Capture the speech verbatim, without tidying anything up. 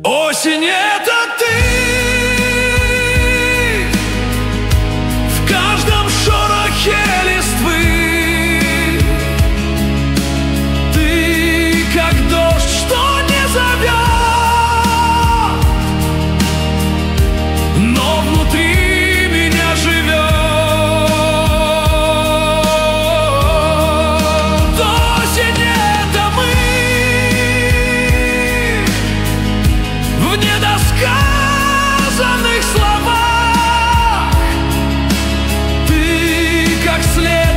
Осень — это ты. В каждом шорохе листвы ты как дождь, что не зовет, но внутри меня живет. Осень — это мы в недосказанных словах. Ты как след